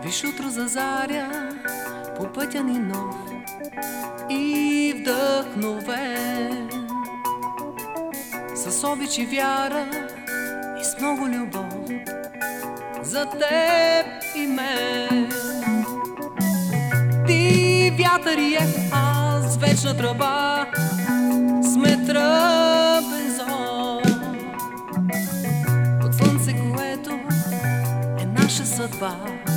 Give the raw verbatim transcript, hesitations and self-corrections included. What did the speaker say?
Виж утро зазаря по пътя ни нов и вдъхновен, с обич и вяра и с много любов за теб и мен. Ти вятър и е, аз вечна тръба, сме тръбен зор от слънце, което е наша съдба.